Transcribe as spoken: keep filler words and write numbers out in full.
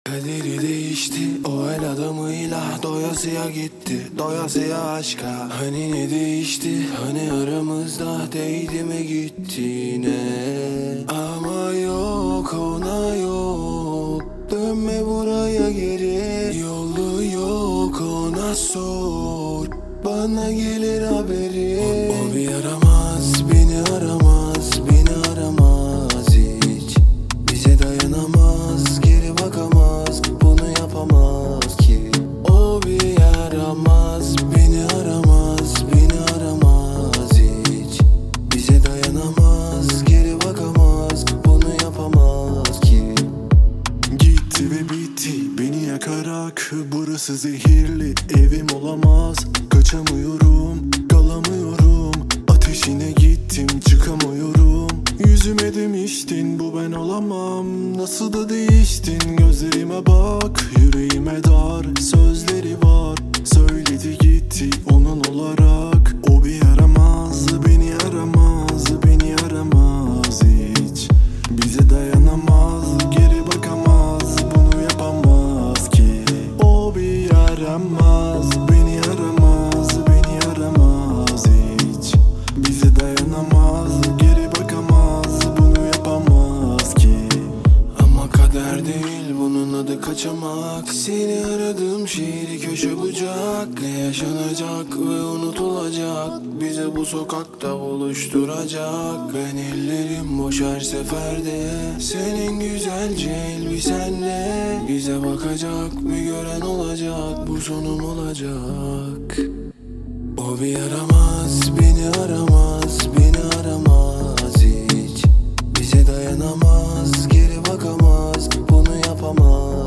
Kaderi değişti, o el adamıyla doyasıya gitti, doyasıya aşka. Hani ne değişti, hani aramızda değdi mi gitti ne? Ama yok, ona yok, dönme buraya geri. Yolu yok, ona sor, bana gelir haberi. O, o bir yaramaz, beni aramaz, beni aramaz hiç. Bize dayanamaz, geri bakamaz, bunu yapamaz ki. O bir yaramaz, beni aramaz, beni aramaz hiç. Bize dayanamaz, geri bakamaz, bunu yapamaz ki. Gitti ve bitti beni yakarak. Burası zehirli evim olamaz. Kaçamıyorum, kalamıyorum. Ateşine gittim, çıkamıyorum. Yüzüme demiştin bu ben olamam. Nasıl da değiştin, gözlerime bak. Yüreğime dar sözleri var. Söyledi gitti onun olarak. O bir yaramaz, beni aramaz, beni aramaz hiç. Bize dayanamaz, geri bakamaz, bunu yapamaz ki. O bir yaramaz, beni aramaz, beni aramaz hiç. Bize dayanamaz, geri bakamaz, bunu yapamaz ki. Ama kader değil, bunun adı kaçamak. Seni aradığım şehri köşe bucak. Ne yaşanacak ve unutulacak, bize bu sokakta buluşturacak. Ben ellerim boş her seferde, senin güzelce elbisenle. Bize bakacak, bir gören olacak, bu sonum olacak. O bir yaramaz, beni aramaz, beni aramaz hiç. Bize dayanamaz, geri bakamaz, bunu yapamaz